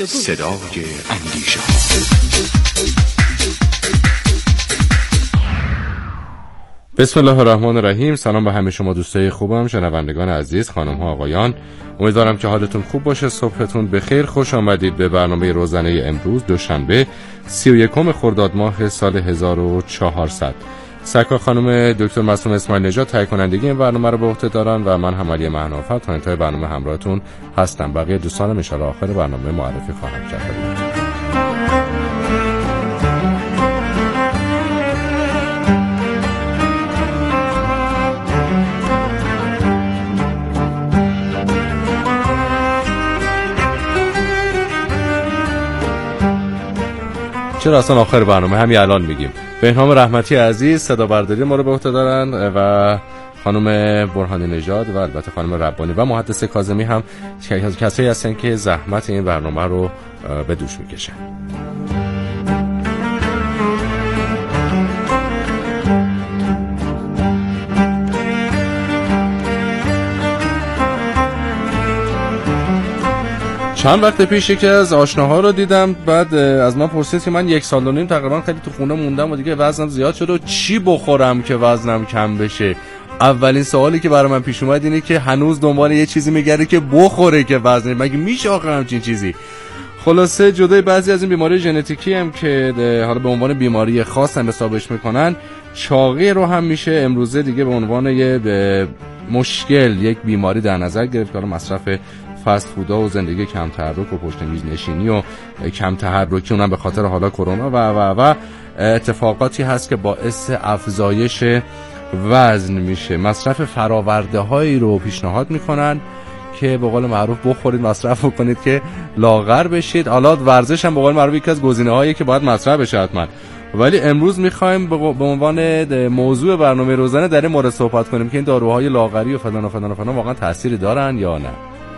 صدای اندیشه. بسم الله الرحمن الرحیم. سلام به همه شما دوستای خوبم، شنوندگان عزیز، خانم ها آقایان. امیدوارم که حالتون خوب باشه، صبحتون بخیر. خوش آمدید به برنامه روزانه امروز دوشنبه 31 خرداد ماه سال 1400. سرکار خانم دکتر معصومه اسماعیل نژاد تهیه کنندگی این برنامه رو به عهده دارن و من هم علی مهنافر تا انتهای برنامه همراهتون هستم. بقیه دوستانم ان شاء الله آخر برنامه معرفی خواهم کرد. چرا اصلا آخر برنامه، همین الان میگیم. بهنام رحمتی عزیز صدا برداری ما رو به عهده دارن و خانم برهانی نژاد و البته خانم ربانی و محدث کاظمی هم کسایی هستن که زحمت این برنامه رو به دوش میکشن. چند وقت پیش یکی از آشناها رو دیدم، بعد از من پرسید که من 1 سال و نیم تقریبا خیلی تو خونه موندم و دیگه وزنم زیاد شده و چی بخورم که وزنم کم بشه. اولین سوالی که برای من پیش اومد اینه که هنوز دنبال یه چیزی میگرده که بخوره که وزن، مگه میشه آخر همچین چیزی؟ خلاصه جدای بعضی از این بیماری ژنتیکی هم که حالا به عنوان بیماری خاص هم حسابش میکنن، چاقی رو هم میشه امروزه دیگه به عنوان یه مشکل، یک بیماری در نظر گرفت. حالا مصرف فست فودا و زندگی کم تحرک و پشت میز نشینی و کم تحرکی، اونم به خاطر حالا کرونا و اتفاقاتی هست که باعث افزایش وزن میشه. مصرف فراورده هایی رو پیشنهاد میکنن که به قول معروف بخورید، مصرف کنید که لاغر بشید. حالا ورزش هم به قول معروف یکی از گزینه هایی که باید مصرف بشه حتما. ولی امروز میخوایم به عنوان موضوع برنامه روزانه در این مورد صحبت کنیم که این داروهای لاغری و فلان و فلان و فلان واقعا تأثیری دارن یا نه.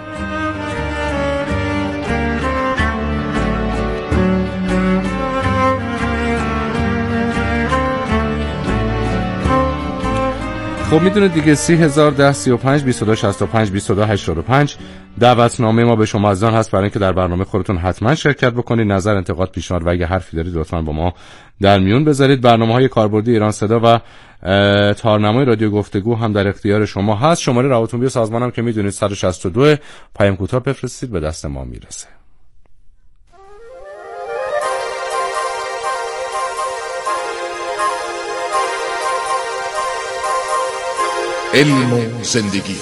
خب میدونید دیگه 301035 2265 2285 دعوتنامه ما به شما عزیزان هست برای اینکه در برنامه خودتون حتما شرکت بکنید. نظر، انتقاد، پیشنهاد و اگه حرفی دارید لطفاً با ما در میون بذارید. برنامه‌های کاربردی ایران صدا و تارنمای رادیو گفتگو هم در اختیار شما هست. شماره روابط سازمانم که میدونید 162 پیام کوتاه بفرستید به دست ما میرسه. علم و زندگی.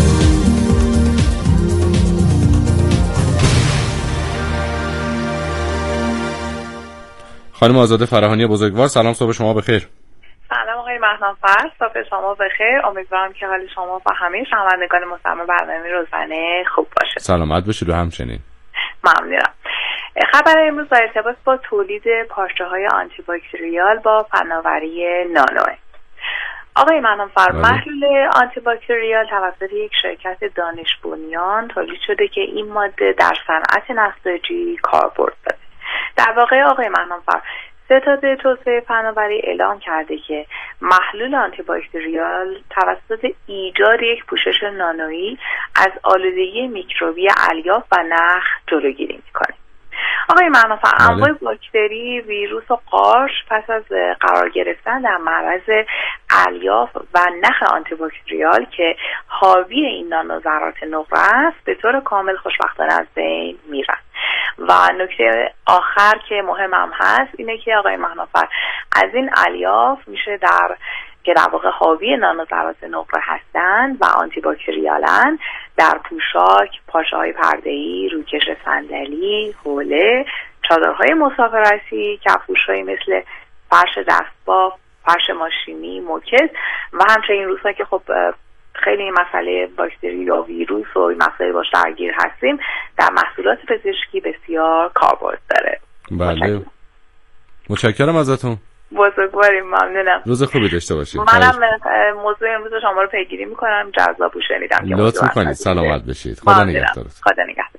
خانم آزاده فرهانی بزرگوار، سلام، صبح شما بخیر. سلام آقای مهنافر، صبح شما بخیر. امیدوارم که حال شما و همه شنوندگان مستمع برنامه روزانه خوب باشه. سلامت باشید و همچنین. ممنونم. خبر امروز در ارتباط با تولید پاشه‌های آنتی باکتریال با فناوری نانو. آقای مهنافر، محلول آنتی باکتریال توسط یک شرکت دانش بنیان تولید شده که این ماده در صنعت نساجی کاربرد داره. در واقع آقای مهنافر، ستاد توسعه فناوری اعلام کرده که محلول آنتی باکتریال توسط ایجاد یک پوشش نانویی از آلودگی میکروبی الیاف و نخ جلوگیری میکنه. آقای مهنافر، انواع باکتری، ویروس و قارچ پس از قرار گرفتن در معرض الیاف و نخ آنتی باکتریال که حاوی این نانوذرات نقره است به طور کامل خوشبختانه از بین میرن. و نکته آخر که مهم هم هست اینه که آقای مهنافر، از این الیاف میشه که در واقع حاوی نانوذرات نقره هستند و آنتی باکتریالن، در پوشاک، پاشه‌های پرده‌ای، روکش صندلی، حوله، چادرهای مسافرتی، کفش‌هایی مثل فرش دستباف، فرش ماشینی، موکز و همچنین روزها که خب خیلی این مسئله باکتری یا ویروس و این مسئله باش درگیر هستیم، در محصولات پزشکی بسیار کاربرد داره. بله، متشکرم ازتون. بزرگواریم، ممنونم. روز خوبی داشته باشید. منم موضوع امروز شما رو پیگیری میکنم، جذاب شنیدم که لطف میکنید. سلامت بشید. خدا نگهدارتون. خدا نگهدار.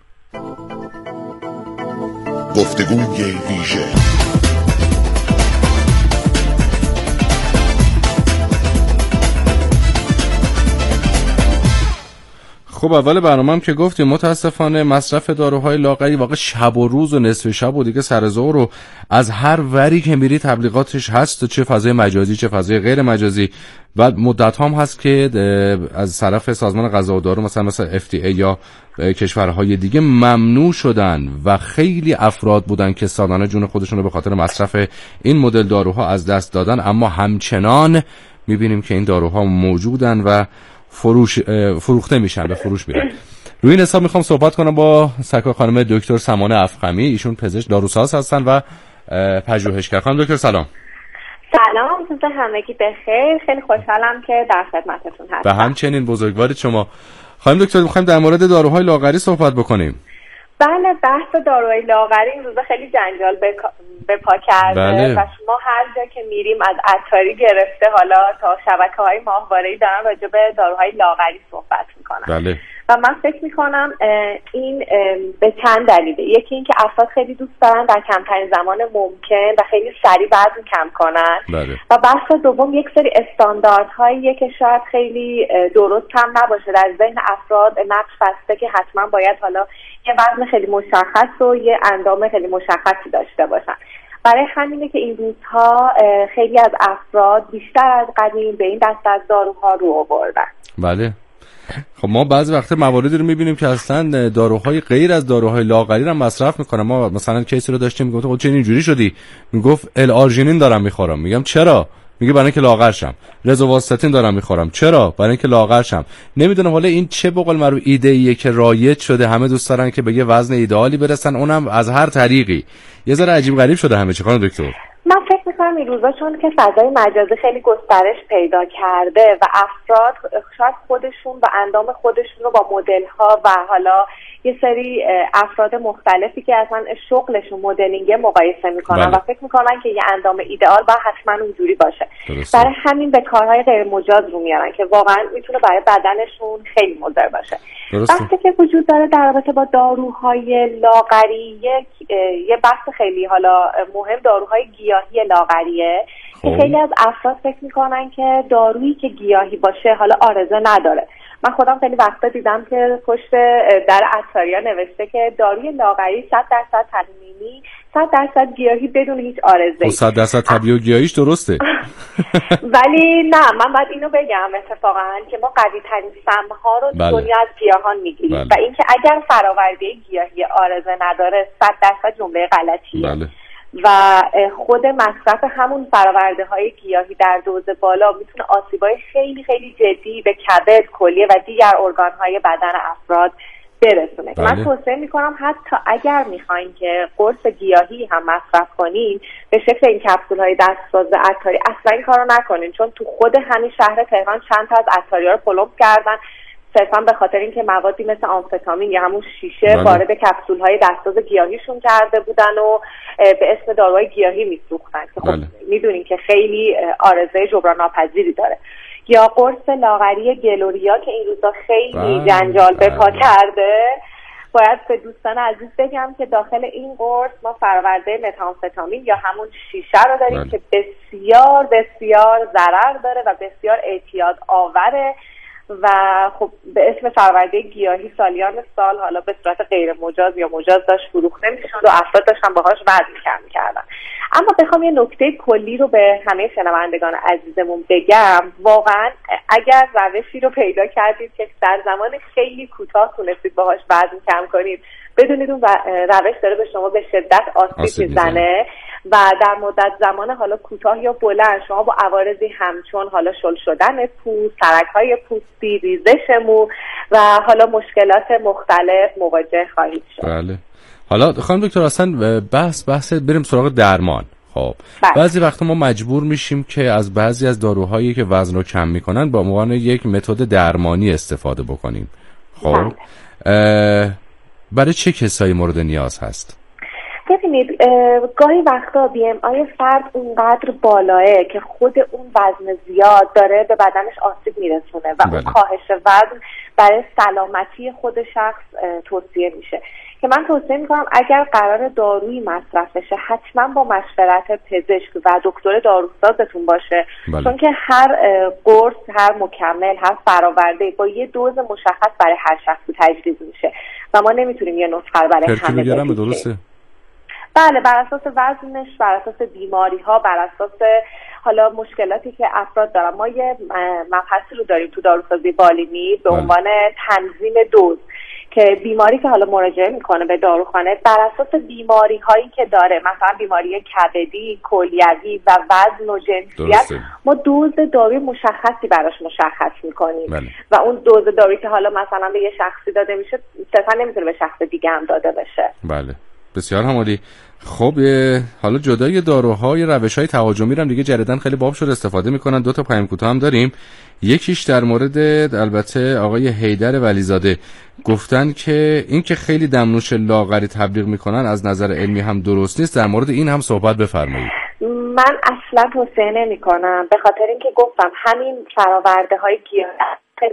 گفتگوی ویژه. خب اول برنامه‌ام که گفتیم متاسفانه مصرف داروهای لاغری واقعا شب و روز و نصف شب و دیگه سر ظهر و از هر وری که میری تبلیغاتش هست، چه فضای مجازی چه فضای غیر مجازی. بعد مدت هم هست که از طرف سازمان غذا و دارو مثلا FDA یا کشورهای دیگه ممنوع شدن و خیلی افراد بودن که سالانه جون خودشون رو به خاطر مصرف این مدل داروها از دست دادن، اما همچنان میبینیم که این داروها موجودن و فروخته میشن، به فروش میرن. روی این حساب میخوام صحبت کنم با سرکار خانم دکتر سمانه افخمی. ایشون پزشک داروساز هستن و پژوهشگر. خانم دکتر سلام. سلام، روز همگی بخیر. خیلی خوشحالم که در خدمتتون هستم. و همچنین بزرگوارید شما. خانم دکتر میخوایم در مورد داروهای لاغری صحبت بکنیم. بله، بحث داروهای لاغری این روزا خیلی جنجال به پا کرده. بله. و شما هر جا که میریم از عطاری گرفته حالا تا شبکه‌های ماهواره‌ای دارن راجع به داروهای لاغری صحبت میکنن. بله. و من فکر میکنم این به چند دلیله. یکی این که افراد خیلی دوست دارن در کمترین زمان ممکن و خیلی سریع وزن کم کنن. بله. و بحث دوم یک سری استانداردهایی که شاید خیلی درست هم نباشه در ذهن افراد نقش بسته که حتما باید حالا یه وزن خیلی مشخص و یه اندام خیلی مشخصی داشته باشن. برای همینه که این روزها خیلی از افراد بیشتر از قدیم به این دست از داروها رو آوردن. بله. خب ما بعضی وقت مواردی رو میبینیم که اصلا داروهای غیر از داروهای لاغری رو مصرف میکنن. ما مثلا کیسی رو داشتیم میگفت خب چه اینجوری شدی؟ میگفت ال-آرژینین دارم میخورم. میگم چرا؟ میگه برای اینکه لاغر شم. رزوواستاتین دارم میخورم. چرا؟ برای اینکه لاغر شم. نمیدونم حالا این چه به قول معروف ایده ایه که رایج شده، همه دوست دارن که به یه وزن ایدئالی برسن، اونم از هر طریقی. یه ذره عجیب غریب شده همه چی. خانم دکتر من فکر میکنم این روزا چون که فضای مجازی خیلی گسترش پیدا کرده و افراد شاید خودشون و اندام خودشون رو با مدل ها و حالا یه سری افراد مختلفی که اصلا شغلشون مدلینگ مقایسه میکنن. بله. و فکر میکنن که یه اندام ایدئال باید حتما اونجوری باشه. درسته. برای همین به کارهای غیر مجاز رو میارن که واقعا میتونه برای بدنشون خیلی مضر باشه. بحثی که وجود داره در رابطه با داروهای لاغری یه بحث خیلی حالا مهم داروهای گیاهی لاغریه که خیلی از افراد فکر میکنن که دارویی که گیاهی باشه حالا عارضه نداره. من خودم خیلی وقتا دیدم که پشت در عطاریا نوشته که داروی لاغری 100% ترمینی 100% گیاهی بدون هیچ عارضه‌ای. 100% طبیعی و گیاهیش درسته. ولی نه، من باید اینو بگم اتفاقا که ما قوی ترین سمها رو بله. دنیا از گیاهان میگیریم. بله. و اینکه اگر فراورده گیاهی عارضه نداره 100% جمله غلطیه. بله. و خود مصرف همون فراورده های گیاهی در دوز بالا میتونه آسیبای خیلی خیلی جدی به کبد، کلیه و دیگر ارگان های بدن افراد برسونه. بله. من توصیه میکنم حتی اگر میخواین که قرص گیاهی هم مصرف کنین به شکل این کپسول های دستساز عطاری اصلا این کارو نکنین، چون تو خود همین شهر تهران چند تا از عطاریا رو پلمپ کردن صرفا به خاطر اینکه موادی مثل آمفتامین یا همون شیشه وارد کپسول های دستساز گیاهیشون کرده بودن و به اسم داروهای گیاهی میسوختن که خب میدونین که خیلی عارضه جبران ناپذیری داره. یا قرص لاغری گلوریا که این روزا خیلی جنجال به پا کرده. باید به دوستان عزیز بگم که داخل این قرص ما فراورده متامفتامین یا همون شیشه رو داریم که بسیار بسیار ضرر داره و بسیار اعتیاد آوره و خب به اسم فراورده گیاهی سالیان سال حالا به صورت غیر مجاز یا مجاز داشت فروخته میشد و افراد داشتن باهاش وزن کم میکردن. اما بخوام یه نکته کلی رو به همه شنوندگان عزیزمون بگم، واقعا اگر روشی رو پیدا کردید که در زمان خیلی کوتاه تونستید باهاش وزن کم کنید، بدونید اون روش داره به شما به شدت آسیب میزنه و در مدت زمان حالا کوتاه یا بلند شما با عوارضی همچون حالا شل شدن پوست، ترک‌های پوستی، ریزش مو و حالا مشکلات مختلف مواجه خواهید شد. بله. حالا خانم دکتر اصلا بحث بریم سراغ درمان. خب بعضی وقتا ما مجبور میشیم که از بعضی از داروهایی که وزن رو کم میکنن با عنوان یک متد درمانی استفاده بکنیم. خب برای چه کسایی مورد نیاز هست؟ ببینید گاهی وقتا BMI فرد اونقدر بالاه که خود اون وزن زیاد داره به بدنش آسیب میرسونه و اون کاهش وزن برای سلامتی خود شخص توصیه میشه. که من توصیه میکنم اگر قرار دارویی مصرف بشه حتما با مشورت پزشک و دکتر داروسازتون باشه. بله. چون که هر قرص، هر مکمل، هر فراورده با یه دوز مشخص برای هر شخصی تجویز میشه و ما نمیتونیم یه نسخه رو برای همه بدیم. درسته؟ بله، بر اساس وزنش، بر اساس بیماری ها، بر اساس حالا مشکلاتی که افراد دارن. ما یه مبحثی رو داریم تو داروسازی بالینی به عنوان تنظیم دوز که بیماری که حالا مراجعه میکنه به داروخانه بر اساس بیماری هایی که داره، مثلا بیماری کبدی، کلیوی و وزن و جنسیت، ما دوز داروی مشخصی براش مشخص میکنیم. بله. و اون دوز دارویی که حالا مثلا به یه شخصی داده میشه صرفا نمیتونه به شخص دیگه هم داده بشه. بله، بسیار همالی. خب حالا جدای داروهای روش‌های تهاجمی رو هم دیگه جدیداً خیلی باب شده استفاده میکنن. 2 تا پیام کوتاه هم داریم. یکیش در مورد البته آقای حیدر ولیزاده، گفتن که این که خیلی دمنوش لاغری تبلیغ میکنن از نظر علمی هم درست نیست. در مورد این هم صحبت بفرمایید. من اصلا توصیه نمیکنم، به خاطر اینکه گفتم همین فراورده های گیاهی خیلی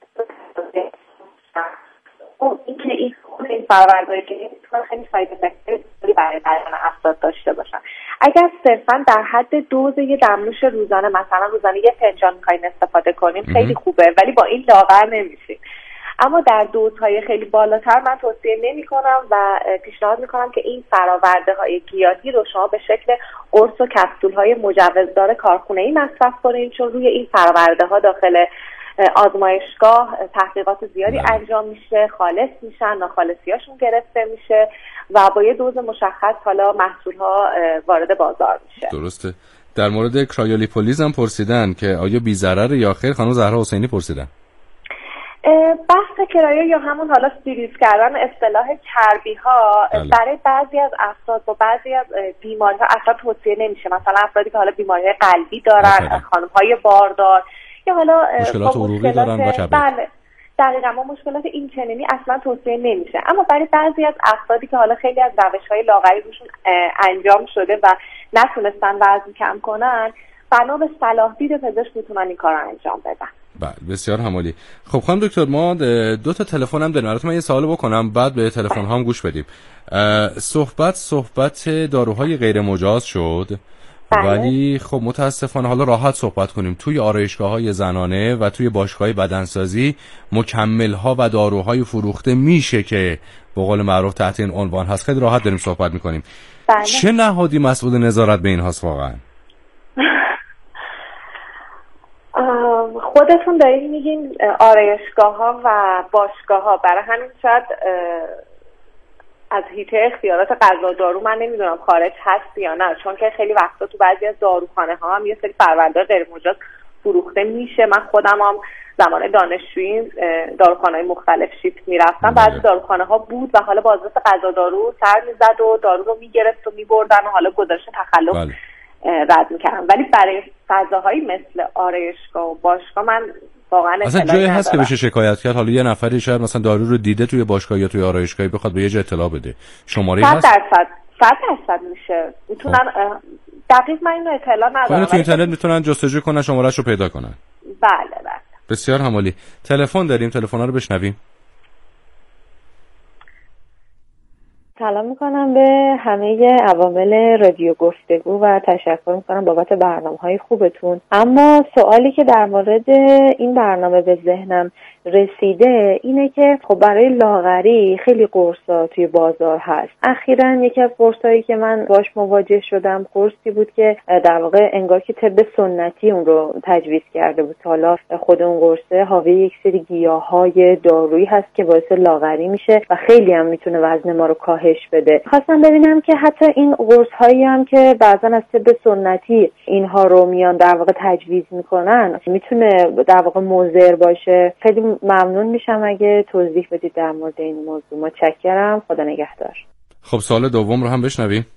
این فراوردهایی که خیلی ساید افکتی برای بدن افراد داشته باشن. اگر صرفا در حد دوز یه دمنوش روزانه، مثلا روزانه 1 فنجان میخواین استفاده کنیم خیلی خوبه، ولی با این لاغر نمیشیم. اما در دوزهای خیلی بالاتر من توصیه نمی کنم و پیشنهاد میکنم که این فراورده های گیاهی رو شما به شکل قرص و کپسول های مجوزدار کارخونه‌ای مصرف کنید، چون روی این فراورده ها داخل آزمایشگاه تحقیقات زیادی انجام میشه، خالص میشن، ناخالصیاشون گرفته میشه و با یه دوز مشخص حالا محصولها وارد بازار میشه. درسته. در مورد کرایولیپولیز هم پرسیدن که آیا بی ضرر یا خیر. خانم زهرا حسینی پرسیدن. بحث کرایو یا همون حالا استریلیز کردن اصطلاح چربی ها برای بعضی از افراد با بعضی از بیماری ها اصلا توصیه نمیشه. مثلا افرادی که حالا بیماری قلبی دارن، خانم های باردار یا حالا مشکلات عروقی دارن و کبد. بله دقیقاً، ما مشکلات این چنینی اصلا توصیه نمیشه. اما برای بعضی از افرادی که حالا خیلی از روش‌های لاغری روشون انجام شده و نتونستن وزن کم کنن، بنا به صلاح دید پزشک میتونن این کارو انجام بدن. بله، بسیار همالی. خب خانم دکتر، ما 2 تا تلفن هم داریم. البته من یه سوال بکنم بعد به تلفن ها هم گوش بدیم. صحبت داروهای غیر مجاز شد. ولی خب متاسفانه حالا راحت صحبت کنیم، توی آرایشگاه‌های زنانه و توی باشگاه‌های بدنسازی مکمل‌ها و داروهای فروخته میشه که به قول معروف تحت این عنوان هست. خیلی راحت داریم صحبت می‌کنیم. چه نهادی مسئول نظارت به این هست واقعا؟ خودتون دارین میگین آرایشگاه‌ها و باشگاه‌ها، برای همین شاید از حیطه اختیارات غذا دارو من نمیدونم خارج هست یا نه، چون که خیلی وقتا تو بعضی از داروخانه ها هم یه سری فرآورده غیر مجاز فروخته میشه. من خودم هم زمان دانشجویی داروخانه‌های مختلف شیفت میرفتم، بعضی داروخانه ها بود و حالا بازرس غذا دارو سر میزد و دارو رو میگرفت و میبردن و حالا گزارش تخلف رد میکردن. ولی برای فضاهایی مثل آرایشگاه و باشگاه من واقعا اصلا جایی هست که بشه شکایت کرد؟ حالا یه نفری شاید مثلا دارو رو دیده توی باشگاه یا توی آرایشگاهی بخواد به یه جا اطلاع بده، شماره هست؟ 100% میشه. میتونن دقیق من اینو اطلاع ندارم. تو اینترنت میتونن جستجو کنن، شماره‌اش رو پیدا کنن. بله. بسیار همالی. تلفن داریم، تلفن‌ها رو بشنویم. سلام میکنم به همه عوامل رادیو گفتگو و تشکر میکنم بابت برنامه‌های خوبتون. اما سوالی که در مورد این برنامه به ذهنم رسیده اینه که خب برای لاغری خیلی قرصا توی بازار هست. اخیراً یکی از قرصایی که من باش مواجه شدم قرصی بود که در واقع انگار که طب سنتی اون رو تجویز کرده بود. حالا خود اون قرصه حاوی یک سری گیاهای دارویی هست که باعث لاغری میشه و خیلی هم میتونه وزن ما رو کاهش بده. خواستم ببینم که حتی این قرص‌هایی هم که بعضن از طب سنتی اینها رو میان در واقع تجویز میکنن میتونه در واقع مضر باشه. خیلی ممنون میشم اگه توضیح بدید در مورد این موضوع. متشکرم، خدا نگهدار. خب سوال دوم رو هم بشنویم.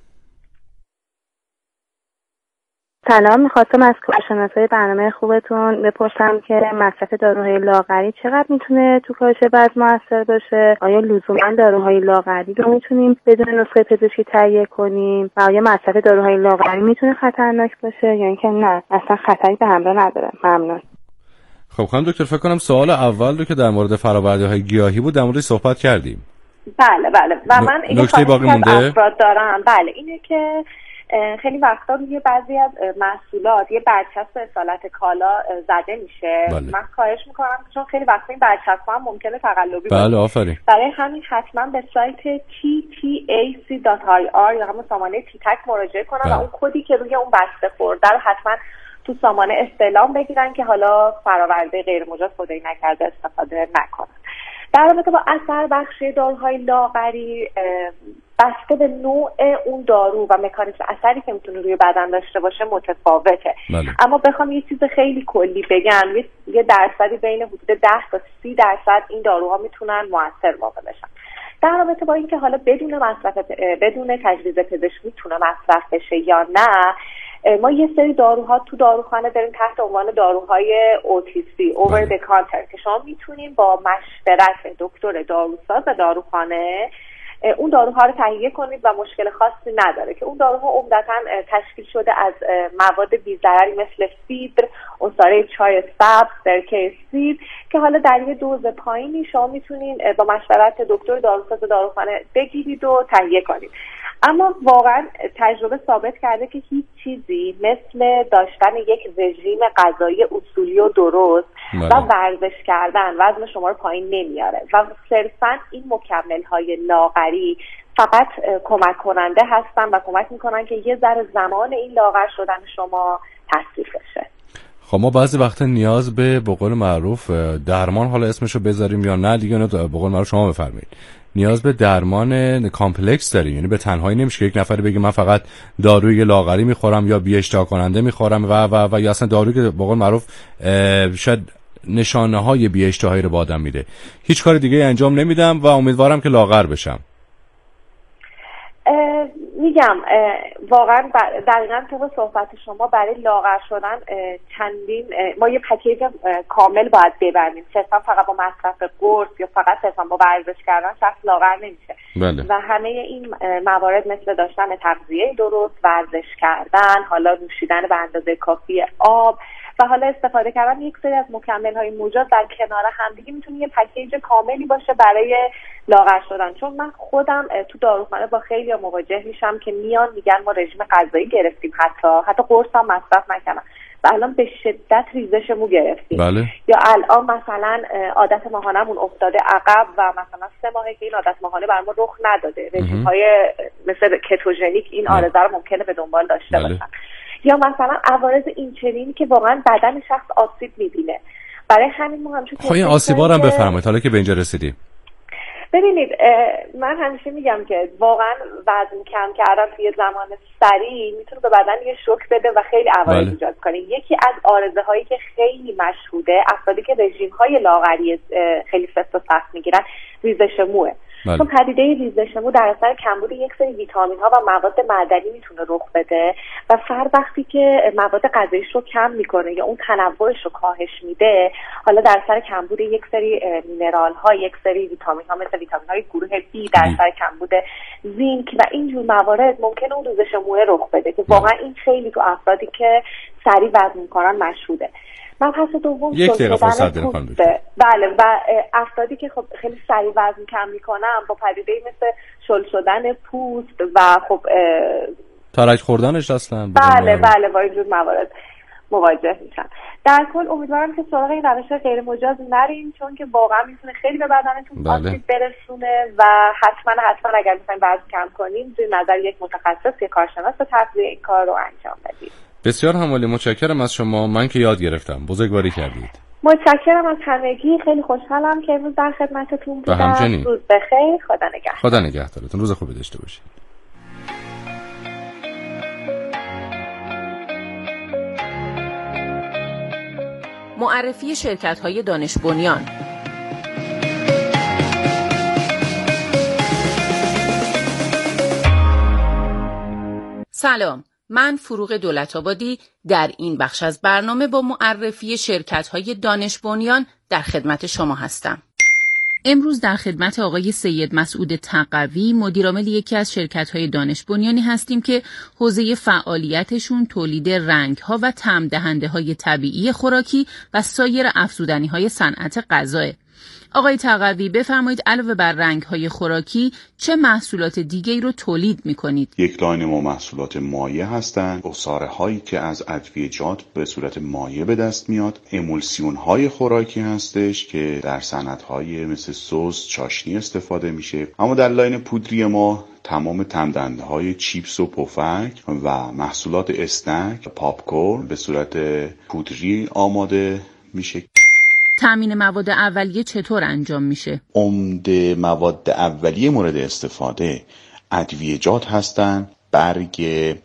سلام، میخواستم از کارشناسای برنامه خوبتون بپرسم که مصرف داروهای لاغری چقدر میتونه تو کاهش وزن موثر باشه؟ آیا لزوما داروهای لاغری رو میتونیم بدون نسخه پزشکی تهیه کنیم و آیا مصرف داروهای لاغری میتونه خطرناک باشه یا اینکه نه اصلا خطری به همراه نداره؟ ممنون. خب خانم دکتر، فکر کنم سوال اول رو که در مورد فرآورده‌های گیاهی بود در موردش صحبت کردیم. بله و من این نکته باقی مونده افراد دارم. بله اینه که خیلی وقتا روی بعضی از محصولات یه برچسب اصالت کالا زده میشه. من خواهش میکنم چون خیلی وقتا این برچسب هم ممکنه تقلبی باشه. آفرین. برای همین حتما به سایت ttac.ir یا همون سامانه تیتک مراجعه کنن و اون کدی که روی اون بسته خورده رو حتما تو سامانه استعلام بگیرن که حالا فراورده غیر مجاز خدایی نکرده استفاده نکنن. در رابطه با اثر بخشی داروهای لاغری بسته به نوع اون دارو و مکانیزم اثری که میتونه روی بدن داشته باشه متفاوته. اما بخوام یه چیز خیلی کلی بگم، یه درصدی بین حدود 10 تا 30% این داروها میتونن مؤثر واقع بشن. در رابطه با اینکه حالا بدون تجویز پزشکی میتونه مصرف بشه یا نه، ما یه سری داروها تو داروخانه داریم تحت عنوان داروهای OTC over the counter که شما میتونین با مشورت دکتر داروساز داروخانه اون داروها رو تهیه کنید و مشکل خاصی نداره که اون داروها عمدتاً تشکیل شده از مواد بی‌ضرری مثل فیبر، عصاره چای سبز، سرکه سیب که حالا در یه دوز پایینی شما میتونین با مشورت دکتر داروساز داروخانه بگیرید و تهیه کنید. اما واقعا تجربه ثابت کرده که هیچ چیزی مثل داشتن یک رژیم غذایی اصولی و درست و ورزش کردن وزن شما رو پایین نمیاره و صرفا این مکمل‌های لاغری فقط کمک کننده هستن و کمک میکنن که یه ذره زمان این لاغر شدن شما تصریف بشه. خب ما بعضی وقتا نیاز به قول معروف درمان، حالا اسمشو بذاریم یا نه دیگه، به قول معروف شما بفرمایید، نیاز به درمان کامپلکس داریم. یعنی به تنهایی نمیشه که یک نفر بگه من فقط داروی لاغری میخورم یا بی اشتها کننده میخورم و یا اصلا دارویی که به قول معروف شاید نشانه های بی اشتهایی رو با آدم میده. هیچ کار دیگه انجام نمیدم و امیدوارم که لاغر بشم. میگم واقعا دقیقاً طبق صحبت شما برای لاغر شدن چندین ما یه پکیج کامل باید ببریم. صرفا فقط با مصرف قرص یا فقط صرفا با ورزش کردن شخص لاغر نمیشه. و همه این موارد مثل داشتن تغذیه درست، ورزش کردن، حالا نوشیدن به اندازه کافی آب و حالا استفاده کردن یک سری از مکمل‌های مجاز در کنار همدیگه میتونه یه پکیج کاملی باشه برای لاغر شدن. چون من خودم تو داروخانه با خیلی مواجه میشم که میان میگن ما رژیم غذایی گرفتیم، حتی قرص هم مصرف نکردم و الان به شدت ریزش مو گرفتیم. یا الان مثلا عادت ماهانمون افتاده عقب و مثلا 3 ماهه که این عادت ماهانه بر ما رخ نداده. رژیم‌های مثل کتوژنیک این عارضه رو ممکنه به دنبال داشته باشن. یا مثلا عوارض اینچنینی که واقعا بدن شخص آسیب می‌بینه. برای همین ما همیشه این آسیبا رو هم بفرمایید حالا که به اینجا رسیدیم. ببینید من همیشه میگم که واقعا وزن کم کردن توی زمان سریع میتونه به بدن یه شوک بده و خیلی عوارض ایجاد کنه. یکی از عارضه هایی که خیلی مشهوده افرادی که رژیم های لاغری خیلی سفت و سخت میگیرن ریزش موه. چون پدیده ریزش مو در اثر کمبود یک سری ویتامین ها و مواد معدنی میتونه رخ بده و فرد وقتی که مواد غذاییش رو کم میکنه یا اون تنوعش رو کاهش میده، حالا در اثر کمبود یک سری مینرال ها، یک سری ویتامین ها مثل ویتامین های گروه B، در اثر کمبود زینک و اینجور موارد ممکنه اون ریزش مو رخ بده که واقعا این خیلی تو افرادی که سریع وزن میکنن مشهوده. مبحث دوم یک دقیقه فرصت دارم. بله و افرادی که خب خیلی سریع وزن کم میکنن با پدیده مثل شل شدن پوست و خب ترک خوردنش اصلا بله با اینجور موارد مواجه میشن. در کل امیدوارم که سراغ این روش غیر مجاز نرین چون که واقعا میتونه خیلی به بدنتون آسیب برسونه و حتما اگر میخواین وزن کم کنین زیر نظر یک متخصص یا کارشناس تغذیه این کار رو انجام بدید. بسیار همالی، متشکرم از شما. من که یاد گرفتم، بزرگواری کردید. متشکرم از همگی، خیلی خوشحالم که امروز در خدمتتون بودم. روز بخیر، خدا نگهدارتون، روز خوبی داشته باشید. معرفی شرکت‌های دانش بنیان. سلام، من فروغ دولت‌آبادی در این بخش از برنامه با معرفی شرکت‌های دانش بنیان در خدمت شما هستم. امروز در خدمت آقای سید مسعود تقوی، مدیرعامل یکی از شرکت‌های دانش بنیانی هستیم که حوزه فعالیتشون تولید رنگ‌ها و طعم دهنده‌های طبیعی خوراکی و سایر افزودنی‌های صنعت غذاه. آقای تقوی بفرمایید علاوه بر رنگ‌های خوراکی چه محصولات دیگه‌ای رو تولید می‌کنید؟ یک لاین ما محصولات مایع هستند، عصاره هایی که از ادویه‌جات به صورت مایع به دست میاد، امولسیون های خوراکی هستش که در صنعت‌های مثل سس، چاشنی استفاده میشه. اما در لاین پودری ما تمام تمدندهای چیپس و پفک و محصولات اسنک، پاپکورن به صورت پودری آماده میشه. تامین مواد اولیه چطور انجام میشه؟ عمده مواد اولیه مورد استفاده ادویه‌جات هستند. برگ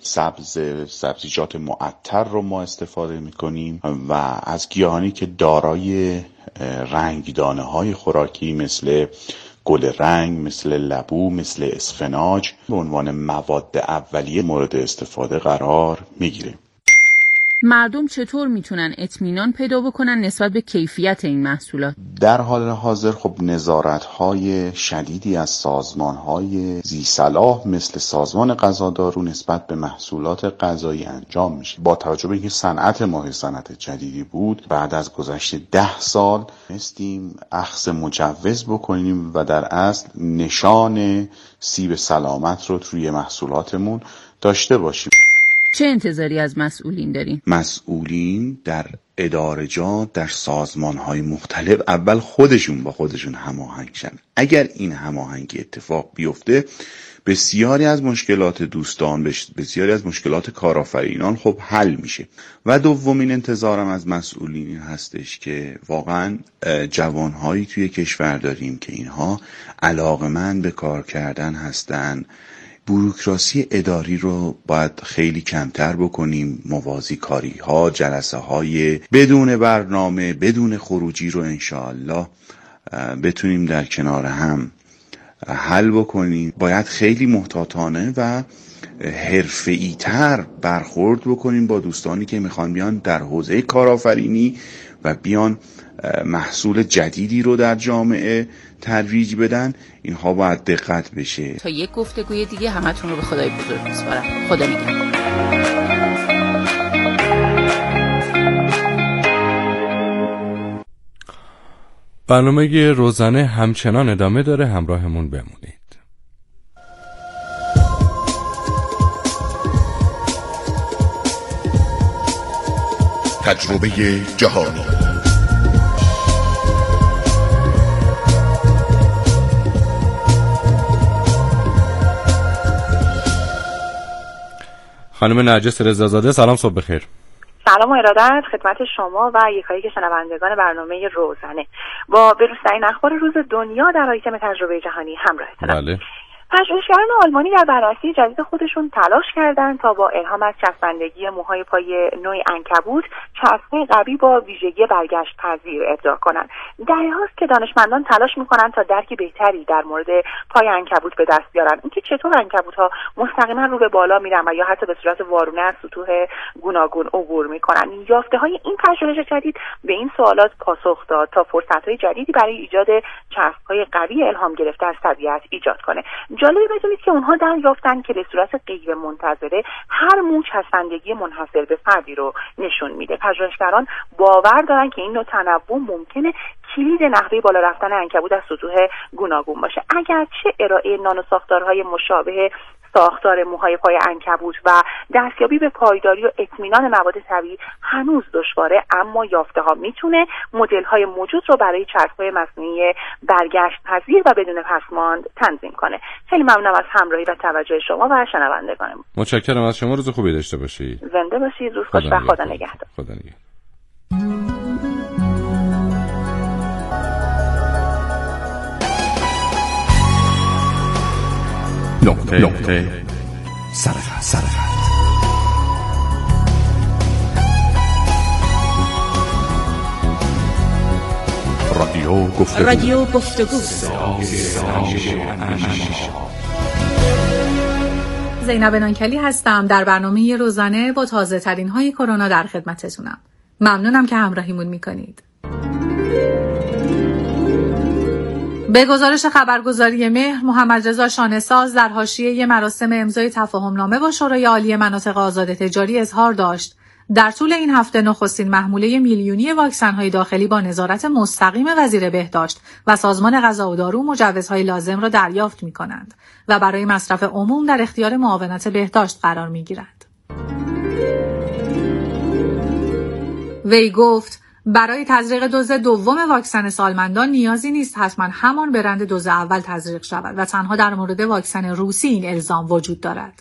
سبزیجات معطر رو ما استفاده میکنیم و از گیاهانی که دارای رنگدانه های خوراکی مثل گل رنگ، مثل لبو، مثل اسفناج به عنوان مواد اولیه مورد استفاده قرار میگیره. مردم چطور میتونن اطمینان پیدا بکنن نسبت به کیفیت این محصولات؟ در حال حاضر خب نظارت‌های شدیدی از سازمان‌های ذی‌صلاح مثل سازمان غذادارو نسبت به محصولات غذایی انجام میشه. با توجه به اینکه صنعت ما صنعت جدیدی بود، بعد از گذشت 10 سال استیم اخذ مجوز بکنیم و در اصل نشان سیب سلامت رو توی محصولاتمون داشته باشیم. چه انتظاری از مسئولین دارین؟ مسئولین در ادارجات در سازمان‌های مختلف اول خودشون با خودشون هماهنگ شن. اگر این هماهنگی اتفاق بیفته بسیاری از مشکلات دوستان، بسیاری از مشکلات کارآفرینان خب حل میشه. و دومین انتظارم از مسئولین این هستش که واقعا جوانهایی توی کشور داریم که اینها علاقه‌مند به کار کردن هستن. بوروکراسی اداری رو باید خیلی کمتر بکنیم. موازی کاری ها، جلسه های بدون برنامه، بدون خروجی رو انشاءالله بتونیم در کنار هم حل بکنیم. باید خیلی محتاطانه و حرفه‌ای تر برخورد بکنیم با دوستانی که میخوان بیان در حوزه کارآفرینی و بیان محصول جدیدی رو در جامعه ترویج بدن. اینها باید دقت بشه. تا یک گفتگوی دیگه همتون رو به خدای بزرگ میسپارم. خدا نگهدار. برنامه روزانه همچنان ادامه داره، همراهمون بمونید. تجربه جهانی. خانم نرجس رضازاده، سلام، صبح بخیر. سلام و ارادت خدمت شما و یکایی که شنوندگان برنامه روزانه. با بروزترین اخبار روز دنیا در آیتم تجربه جهانی همراهتونم. بله. پژوهشگران آلمانی در بررسی جدید خودشون تلاش کردند تا با الهام از چسبندگی موهای پای نوع عنکبوت چسب‌های قوی با ویژگی برگشت پذیر ابداع کنند. دهه‌هاست که دانشمندان تلاش می‌کنند تا درکی بهتری در مورد پای عنکبوت به دست بیارن. اینکه چطور عنکبوت‌ها مستقیما رو به بالا میرن و یا حتی به صورت وارونه از سطوح گوناگون عبور می‌کنن. یافته‌های این پژوهش جدید به این سوالات پاسخ داد تا فرصت‌های جدیدی برای ایجاد چسب‌های قوی الهام گرفته از طبیعت ایجاد کنه. جالبه بدونید که اونها دریافتن که به صورت غیر منتظره هر مو چسبندگی منحصر به فردی رو نشون میده. پژوهشگران باور دارن که این نوع تنوع ممکنه کلید نحوه بالا رفتن عنکبوت از سطوح گوناگون باشه. اگرچه ارائه نانوساختارهای مشابه ساختار موهای پای عنکبوت و دستیابی به پایداری و اطمینان مواد طبیعی هنوز دشواره، اما یافته‌ها میتونه مدل‌های موجود رو برای چسب‌های مصنوعی برگشت پذیر و بدون پسماند تنظیم کنه. خیلی ممنونم از همراهی و توجه شما و شنوندگانم. متشکرم از شما، روز خوبی داشته باشید. زنده باشید، روز خوش و خدا نگهدار. خدا نگهدار. نقطه سرخط. رادیو گفتگو. زینب نانکلی هستم. در برنامه روزانه با تازه ترین های کرونا در خدمتتونم. ممنونم که همراهیمون میکنید. به گزارش خبرگزاری مهر، محمد رضا شانه‌ساز در حاشیه مراسم امضای تفاهمنامه با شورای عالی مناطق آزاد تجاری اظهار داشت در طول این هفته نخستین محموله میلیونی واکسن‌های داخلی با نظارت مستقیم وزیر بهداشت و سازمان غذا و دارو مجوزهای لازم را دریافت می‌کنند و برای مصرف عموم در اختیار معاونت بهداشت قرار می‌گیرند. وی گفت برای تزریق دوز دوم واکسن سالمندان نیازی نیست حتما همان برند دوز اول تزریق شود و تنها در مورد واکسن روسی این الزام وجود دارد.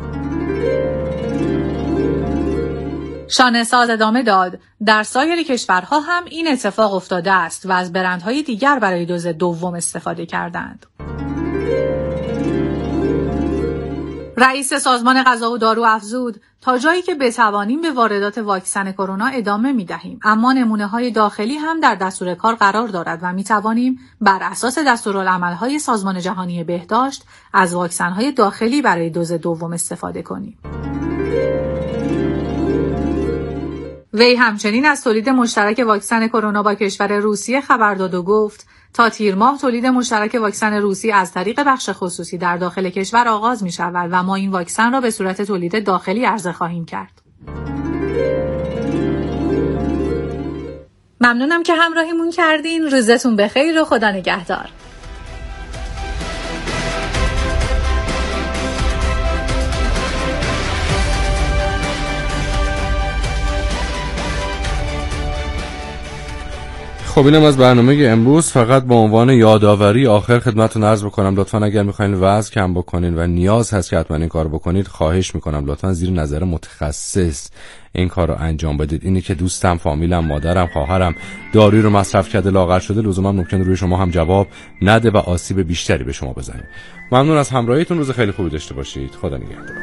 شانه‌ساز ادامه داد در سایر کشورها هم این اتفاق افتاده است و از برندهای دیگر برای دوز دوم استفاده کردند. رئیس سازمان غذا و دارو افزود تا جایی که بتوانیم به واردات واکسن کرونا ادامه می‌دهیم، اما نمونه‌های داخلی هم در دستور کار قرار دارد و می‌توانیم بر اساس دستورالعمل‌های سازمان جهانی بهداشت از واکسن‌های داخلی برای دوز دوم استفاده کنیم. وی همچنین از تولید مشترک واکسن کرونا با کشور روسیه خبر داد و گفت تا تیر ماه تولید مشترک واکسن روسی از طریق بخش خصوصی در داخل کشور آغاز می شود و ما این واکسن را به صورت تولید داخلی عرضه خواهیم کرد. ممنونم که همراهیمون کردین. روزتون بخیر و خدا نگهدار. خب اینم از برنامه امروز. فقط به عنوان یادآوری آخر خدمتتون عرض بکنم لطفاً اگر میخواین وزن کم بکنین و نیاز هست که حتما این کار بکنید، خواهش میکنم لطفاً زیر نظر متخصص این کار رو انجام بدید. اینی که دوستم، فامیلم، مادرم، خواهرم دارویی رو مصرف کرده لاغر شده، لزوما ممکنه روی شما هم جواب نده و آسیب بیشتری به شما بزنه. ممنون از همراهیتون. روز خیلی خوبی داشته باشید. خدا نگهدار.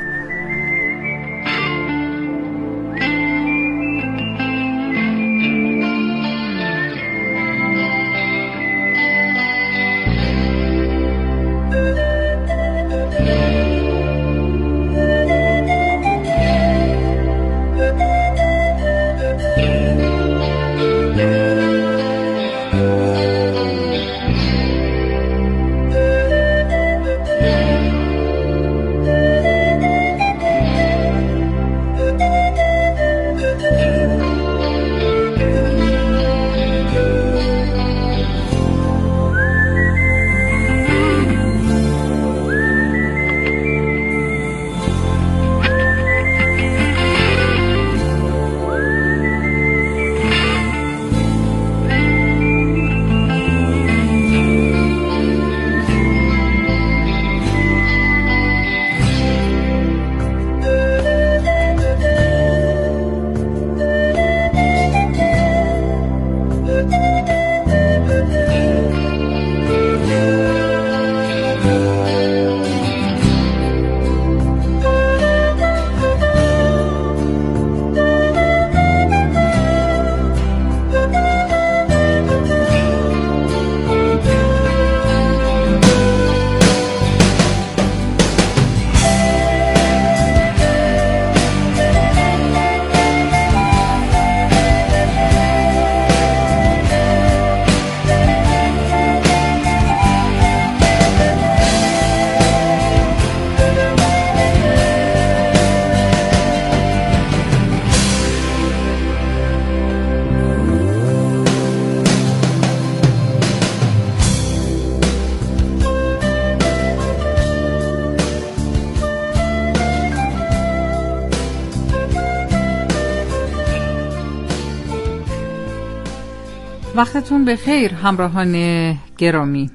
وقتتون بخیر همراهان گرامی.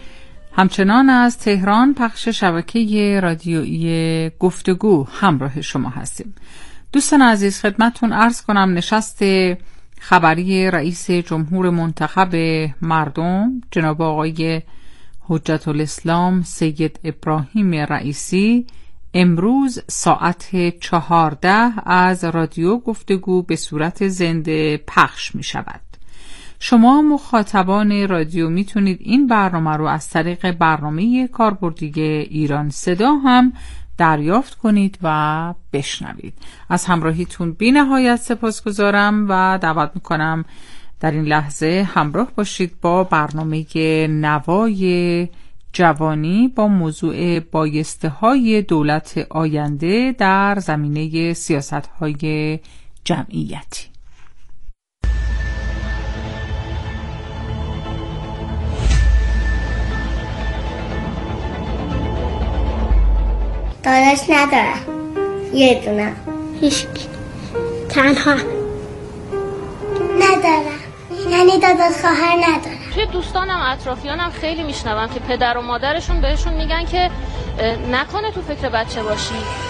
همچنان از تهران پخش شبکه رادیویی گفتگو همراه شما هستیم. دوستان عزیز خدمتتون عرض کنم نشست خبری رئیس جمهور منتخب مردم جناب آقای حجت الاسلام سید ابراهیم رئیسی امروز ساعت 14 از رادیو گفتگو به صورت زنده پخش می شود. شما مخاطبان رادیو میتونید این برنامه رو از طریق برنامه کاربردی ایران صدا هم دریافت کنید و بشنوید. از همراهیتون بی نهایت سپاسگزارم و دعوت میکنم در این لحظه همراه باشید با برنامه نوای جوانی با موضوع بایسته‌های دولت آینده در زمینه سیاست‌های جمعیتی. داداش ندارم، یه دونه. هیچ تنها ندارم، یعنی داداش خواهر ندارم. توی دوستانم اطرافیانم خیلی میشنوم که پدر و مادرشون بهشون میگن که نکنه تو فکر بچه باشی،